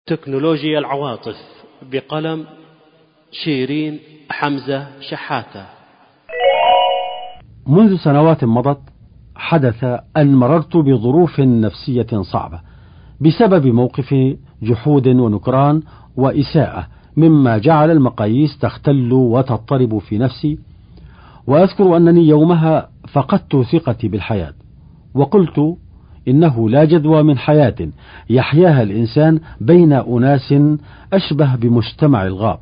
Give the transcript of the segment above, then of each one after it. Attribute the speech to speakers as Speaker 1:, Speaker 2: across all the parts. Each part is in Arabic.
Speaker 1: تكنولوجيا العواطف بقلم شيرين حمزة شحاتة.
Speaker 2: منذ سنوات مضت حدث أن مررت بظروف نفسية صعبة بسبب موقف جحود ونكران وإساءة، مما جعل المقاييس تختل وتضطرب في نفسي. وأذكر أنني يومها فقدت ثقتي بالحياة، وقلت إنه لا جدوى من حياة يحياها الإنسان بين أناس أشبه بمجتمع الغاب،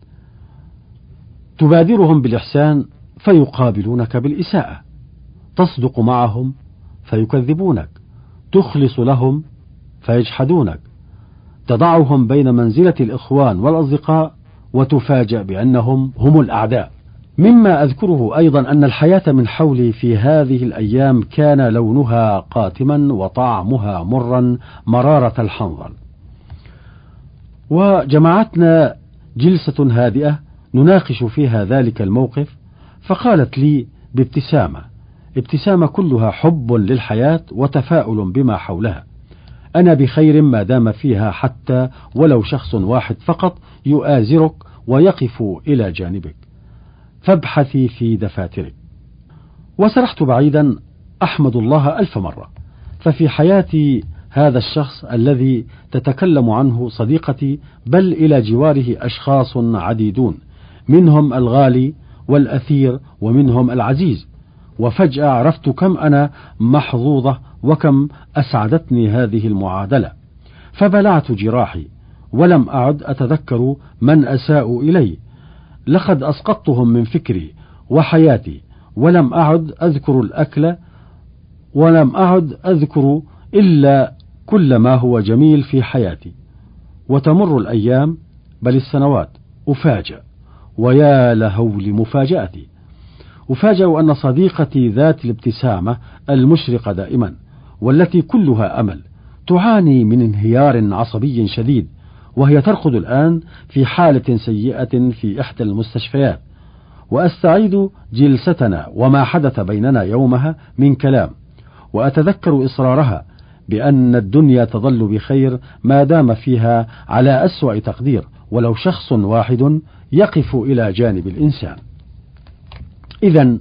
Speaker 2: تبادرهم بالإحسان فيقابلونك بالإساءة، تصدق معهم فيكذبونك، تخلص لهم فيجحدونك، تضعهم بين منزلة الإخوان والأصدقاء وتفاجأ بأنهم هم الأعداء. مما أذكره أيضا أن الحياة من حولي في هذه الأيام كان لونها قاتما وطعمها مرا مرارة الحنظل. وجمعتنا جلسة هادئة نناقش فيها ذلك الموقف، فقالت لي ابتسامة كلها حب للحياة وتفاؤل بما حولها: أنا بخير ما دام فيها حتى ولو شخص واحد فقط يؤازرك ويقف إلى جانبك، فابحثي في دفاترك. وسرحت بعيدا أحمد الله ألف مرة، ففي حياتي هذا الشخص الذي تتكلم عنه صديقتي بل إلى جواره أشخاص عديدون، منهم الغالي والأثير ومنهم العزيز. وفجأة عرفت كم أنا محظوظة وكم أسعدتني هذه المعادلة، فبلعت جراحي ولم أعد أتذكر من أساءوا إلي. لقد أسقطتهم من فكري وحياتي، ولم أعد أذكر الأكل، ولم أعد أذكر إلا كل ما هو جميل في حياتي. وتمر الأيام بل السنوات، أفاجأ، ويا لهول مفاجأتي، أفاجأ أن صديقتي ذات الابتسامة المشرقة دائما والتي كلها أمل تعاني من انهيار عصبي شديد، وهي ترقد الآن في حالة سيئة في إحدى المستشفيات. وأستعيد جلستنا وما حدث بيننا يومها من كلام، وأتذكر إصرارها بأن الدنيا تظل بخير ما دام فيها على أسوأ تقدير ولو شخص واحد يقف إلى جانب الإنسان. إذن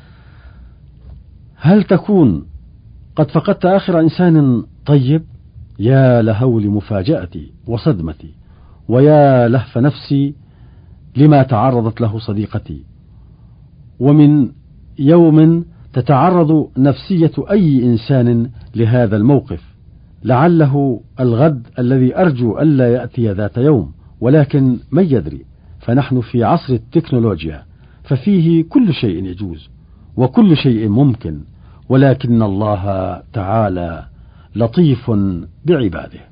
Speaker 2: هل تكون قد فقدت آخر إنسان طيب؟ يا لهول مفاجأتي وصدمتي، ويا لهف نفسي لما تعرضت له صديقتي. ومن يوم تتعرض نفسية أي إنسان لهذا الموقف، لعله الغد الذي أرجو ألا يأتي ذات يوم، ولكن من يدري، فنحن في عصر التكنولوجيا، ففيه كل شيء يجوز وكل شيء ممكن، ولكن الله تعالى لطيف بعباده.